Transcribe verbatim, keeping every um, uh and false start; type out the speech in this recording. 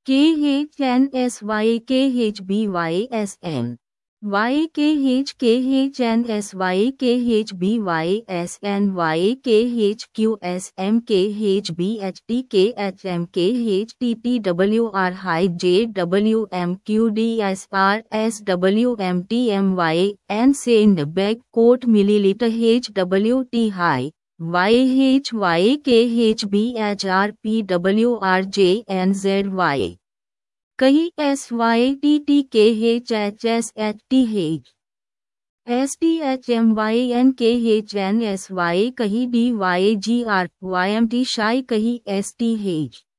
K H N S Y K H B Y S M Y K H K H N S Y K H B Y S N Y K H Q S M K H B H T K H M K H T T W R Hi J W M Q D S R S W M T M Y N Send Bag Quote Milliliter H W T High Y H Y K H B H R P W R J N Z Y कहीं S Y T T K H H S H T H S T H M Y N K H N S Y कहीं D Y G R Y M T शाई कहीं S T H